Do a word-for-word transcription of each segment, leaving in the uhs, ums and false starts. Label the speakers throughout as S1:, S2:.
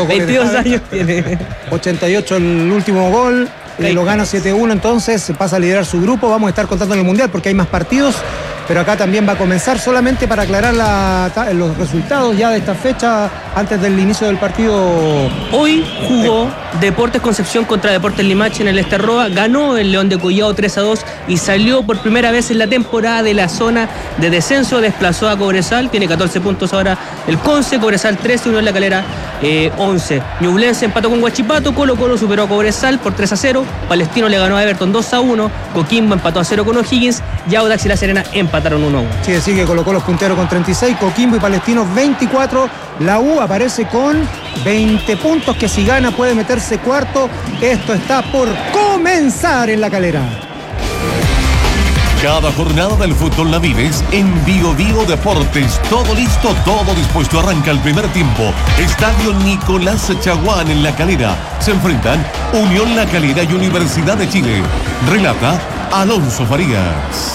S1: dos
S2: veintidós años tiene.
S1: ochenta y ocho el último gol. Eh, lo gana siete uno, entonces pasa a liderar su grupo. Vamos a estar contando en el Mundial porque hay más partidos, pero acá también va a comenzar. Solamente para aclarar la, los resultados ya de esta fecha antes del inicio del partido.
S2: Hoy jugó Deportes Concepción contra Deportes Limache en el Esterroa, ganó el León de Collado tres a dos y salió por primera vez en la temporada de la zona de descenso, desplazó a Cobresal, tiene catorce puntos ahora el Conce, Cobresal trece, Unión La Calera eh, once. Ñublense empató con Huachipato, Colo Colo superó a Cobresal por tres a cero, Palestino le ganó a Everton dos a uno, Coquimbo empató a cero con O'Higgins y Audax y La Serena empataron uno a uno.
S1: Sí, sigue Colo Colo puntero con treinta y seis, Coquimbo y Palestino veinticuatro, la U aparece con veinte puntos, que si gana puede meterse cuarto. Esto está por comenzar en La Calera.
S3: Cada jornada del fútbol la vives en Bio Bio Deportes. Todo listo, todo dispuesto. Arranca el primer tiempo. Estadio Nicolás Chaguán en La Calera. Se enfrentan Unión La Calera y Universidad de Chile. Relata Alonso Farías.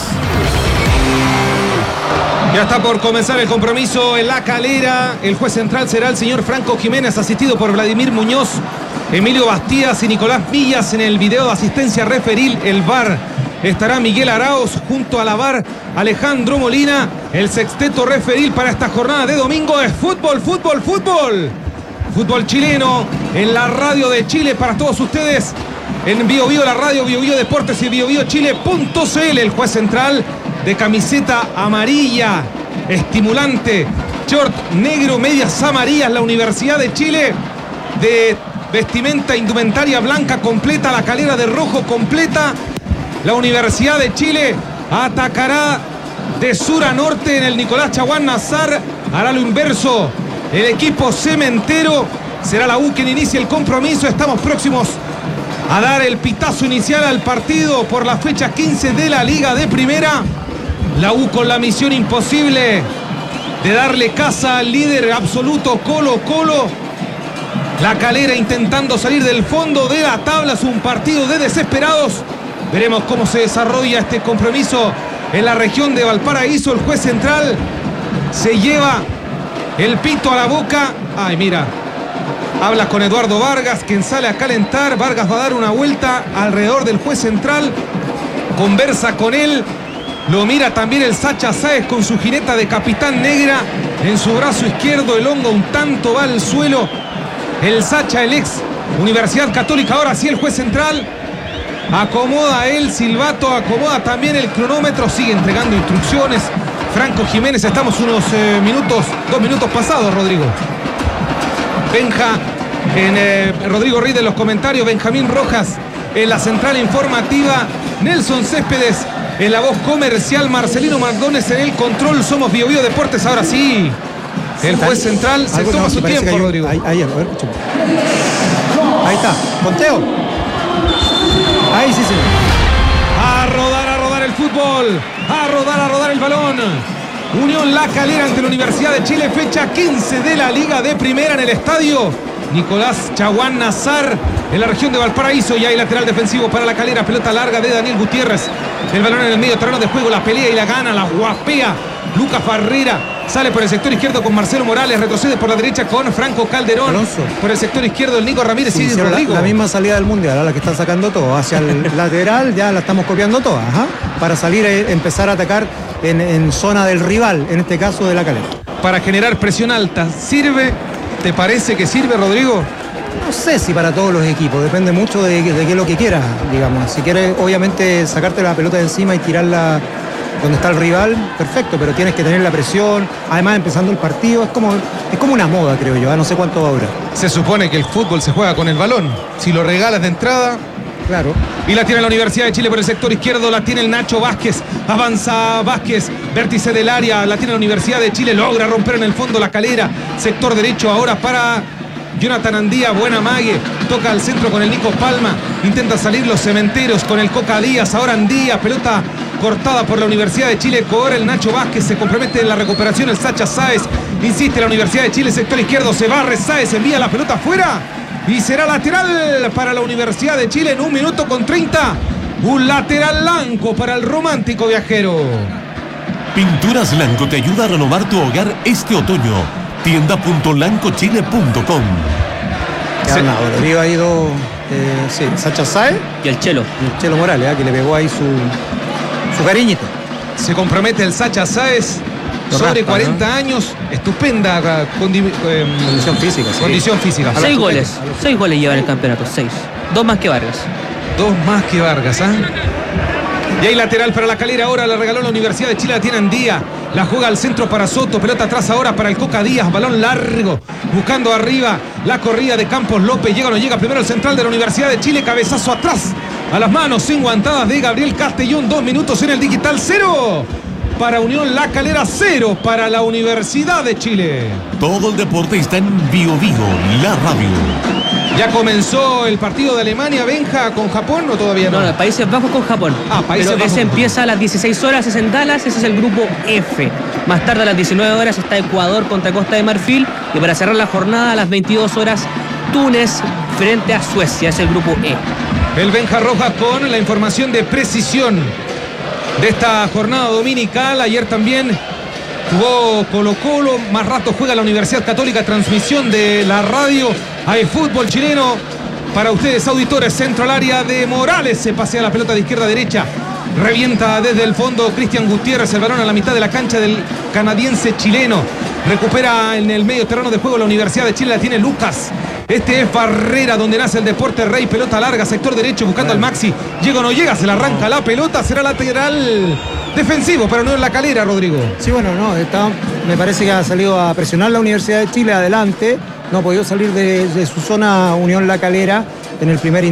S4: Ya está por comenzar el compromiso en La Calera. El juez central será el señor Franco Jiménez, asistido por Vladimir Muñoz, Emilio Bastías y Nicolás Villas. En el video de asistencia referil, el V A R, estará Miguel Arauz, junto a la V A R Alejandro Molina. El sexteto referil para esta jornada de domingo es fútbol, fútbol, fútbol. Fútbol chileno en la radio de Chile para todos ustedes. En Bio Bio, la radio Bio Bio Deportes y bio bio chile punto c l. El juez central de camiseta amarilla, estimulante, short negro, medias amarillas, la Universidad de Chile, de vestimenta indumentaria blanca completa, La Calera de rojo completa. La Universidad de Chile atacará de sur a norte en el Nicolás Chaguán Nazar, hará lo inverso el equipo cementero. Será la U quien inicie el compromiso. Estamos próximos a dar el pitazo inicial al partido por la fecha quince de la Liga de Primera. La U con la misión imposible de darle casa al líder absoluto Colo Colo. La Calera intentando salir del fondo de la tabla. Es un partido de desesperados. Veremos cómo se desarrolla este compromiso en la región de Valparaíso. El juez central se lleva el pito a la boca. Ay, mira. Habla con Eduardo Vargas, quien sale a calentar. Vargas va a dar una vuelta alrededor del juez central. Conversa con él. Lo mira también el Sacha Sáez con su jineta de capitán negra en su brazo izquierdo. El hongo un tanto va al suelo. El Sacha, el ex Universidad Católica. Ahora sí el juez central acomoda el silbato, acomoda también el cronómetro. Sigue entregando instrucciones Franco Jiménez. Estamos unos eh, minutos, dos minutos pasados, Rodrigo. Benja, en eh, Rodrigo Riz en los comentarios. Benjamín Rojas en la central informativa. Nelson Céspedes en la voz comercial, Marcelino Mardones en el control. Somos Bio Bio Deportes. Ahora sí, el juez central se toma su tiempo, hay, Rodrigo.
S1: Ahí, ahí, a ver, ahí está, conteo. Ahí sí, sí.
S4: A rodar, a rodar el fútbol. A rodar, a rodar el balón. Unión La Calera ante la Universidad de Chile. Fecha quince de la Liga de Primera en el estadio Nicolás Chaguán Nazar, en la región de Valparaíso. Y hay lateral defensivo para La Calera. Pelota larga de Daniel Gutiérrez. El balón en el medio terreno de juego. La pelea y la gana. La guapea Lucas Barrera. Sale por el sector izquierdo con Marcelo Morales. Retrocede por la derecha con Franco Calderón.
S1: Alonso.
S4: Por el sector izquierdo el Nico Ramírez
S1: Sí,
S4: y
S1: la,
S4: Rodrigo.
S1: la misma salida del Mundial, a la que están sacando todo. Hacia el lateral ya la estamos copiando toda. Ajá, para salir a empezar a atacar en, en zona del rival. En este caso de La Calera.
S4: Para generar presión alta. ¿Sirve? ¿Te parece que sirve, Rodrigo?
S1: No sé si para todos los equipos, depende mucho de, de qué es lo que quieras, digamos. Si quieres, obviamente, sacarte la pelota de encima y tirarla donde está el rival, perfecto, pero tienes que tener la presión. Además, empezando el partido, es como, es como una moda, creo yo, ¿eh? No sé cuánto va a durar.
S4: Se supone que el fútbol se juega con el balón. Si lo regalas de entrada...
S1: Claro.
S4: Y la tiene la Universidad de Chile por el sector izquierdo. La tiene el Nacho Vázquez. Avanza Vázquez. Vértice del área. La tiene la Universidad de Chile. Logra romper en el fondo La Calera. Sector derecho ahora para Jonathan Andía. Buena mague. Toca al centro con el Nico Palma. Intenta salir los cementeros con el Coca Díaz. Ahora Andía. Pelota cortada por la Universidad de Chile. Cobra el Nacho Vázquez. Se compromete en la recuperación el Sacha Sáez. Insiste la Universidad de Chile. Sector izquierdo. Se barre Sáez. Envía la pelota afuera. Y será lateral para la Universidad de Chile en un minuto con treinta. Un lateral blanco para el romántico viajero.
S3: Pinturas Lanco te ayuda a renovar tu hogar este otoño. tienda punto lanco chile punto com.
S1: Que
S4: Sí.
S1: ha ganado. Rodrigo ha ido, eh, sí, Sacha Sáez
S2: Y el Chelo.
S1: y el Chelo Morales, ¿eh? Que le pegó ahí su, su cariñito.
S4: Se compromete el Sacha Sáez,
S1: Lo
S4: sobre
S1: raspa,
S4: cuarenta años, estupenda eh, condi- eh,
S1: Condición física, sí.
S4: condición física.
S1: A la
S2: Seis
S1: chupeta,
S2: goles.
S1: a la chupeta.
S2: Seis goles lleva en el campeonato. Seis. Dos más que Vargas.
S4: Dos más que Vargas, ¿ah? Y hay lateral para la Calera, ahora la regaló la Universidad de Chile, la tiene Andía. La juega al centro para Soto, pelota atrás ahora para el Coca Díaz, balón largo, buscando arriba la corrida de Campos López. Llega o no llega, primero el central de la Universidad de Chile, cabezazo atrás, a las manos enguantadas de Gabriel Castellón. Dos minutos en el digital, cero para Unión La Calera, cero para la Universidad de Chile.
S3: Todo el deporte está en Bio Vivo, la radio.
S4: Ya comenzó el partido de Alemania, Benja, con Japón, o todavía no.
S2: No, no, Países Bajos con Japón.
S4: Ah, Países
S2: Pero
S4: Bajos
S2: ese
S4: con
S2: empieza a las dieciséis horas, es en Dallas, ese es el grupo F. Más tarde a las diecinueve horas está Ecuador contra Costa de Marfil. Y para cerrar la jornada a las veintidós horas, Túnez frente a Suecia, es el grupo E.
S4: El Benja Rojas con la información de precisión de esta jornada dominical. Ayer también jugó Colo Colo, más rato juega la Universidad Católica, transmisión de la radio. Hay fútbol chileno para ustedes, auditores. Centro al área de Morales, se pasea la pelota de izquierda a derecha, revienta desde el fondo Cristian Gutiérrez, el balón a la mitad de la cancha del canadiense chileno. Recupera en el medio terreno de juego la Universidad de Chile, la tiene Lucas. Este es Barrera, donde nace el deporte rey. Pelota larga, sector derecho, buscando al Maxi. Llega o no llega, se le arranca la pelota. Será lateral defensivo, pero no en La Calera, Rodrigo.
S1: Sí, bueno, no, está, me parece que ha salido a presionar la Universidad de Chile adelante. No ha podido salir de, de su zona Unión La Calera en el primer